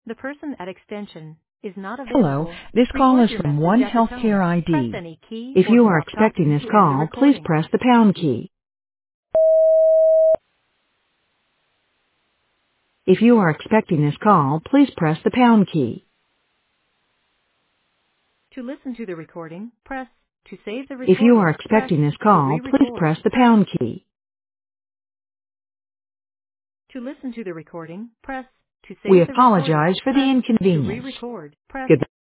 The person at extension is not Hello, available. this call Record is your from message One at the tone. Healthcare Press ID. any key If or you are stop expecting talking this to end the call, please recording. press the pound key. If you are expecting this call, please press the pound key. To listen to the recording, press. To save the If you are recording, press. expecting this To call, please re-record, press the press. pound key. To listen to the recording, press. To We save the recording, apologize for the press. To inconvenience. re-record, press. Goodbye.